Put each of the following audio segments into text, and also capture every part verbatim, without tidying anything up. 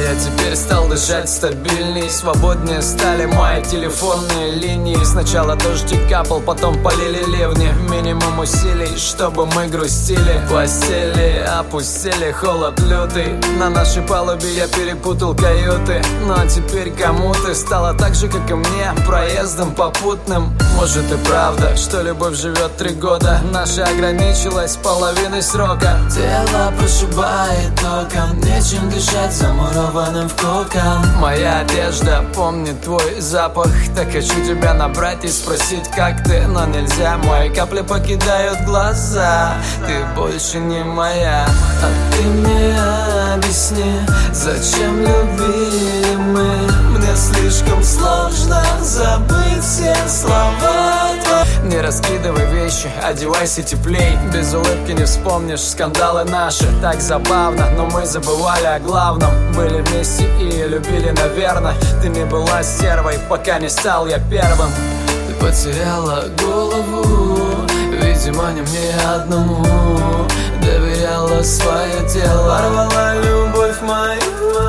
я теперь стал дышать стабильней. Свободнее стали мои телефонные линии. Сначала дождик капал, потом полили ливни. Минимум усилий, чтобы мы грустили. Постели опустили, холод лютый. На нашей палубе я перепутал каюты. Но теперь кому-то стало так же, как и мне, проездом попутным. Может и правда, что любовь живет три года. Наша ограничилась половиной срока. Тело прошибает током, нечем дышать замурованным в кокон. Моя одежда помнит твой запах. Так хочу тебя набрать и спросить, как ты. Но нельзя, мои капли покидают глаза. Ты больше не моя. А ты мне объясни, зачем любили мы? Мне слишком сложно забыть все слова твои. Не раскидывай вещи, одевайся теплей. Без улыбки не вспомнишь скандалы наши. Так забавно, но мы забывали о главном. Были вместе и любили, наверное. Ты не была стервой, пока не стал я первым. Ты потеряла голову, видимо, не мне одному. Доверяла свое тело, порвала любовь мою.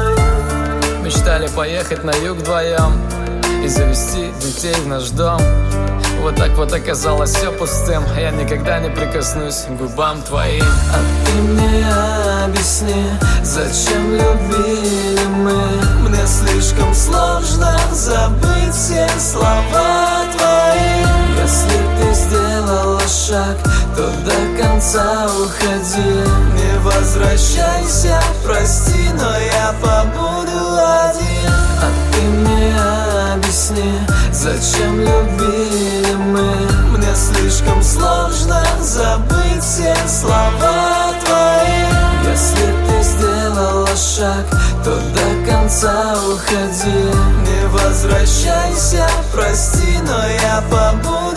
Мечтали поехать на юг вдвоем и завести детей в наш дом. Вот так вот оказалось все пустым. Я никогда не прикоснусь к губам твоим. А ты мне объясни, зачем любили мы? Мне слишком сложно забыть все слова твои. Если ты сделала шаг, то до конца уходи. Не возвращайся, прости, но я побуду один. А ты мне объясни, зачем любили мы? Мне слишком сложно забыть все слова твои. Если ты сделала шаг, то до конца уходи. Не возвращайся, прости, но я побуду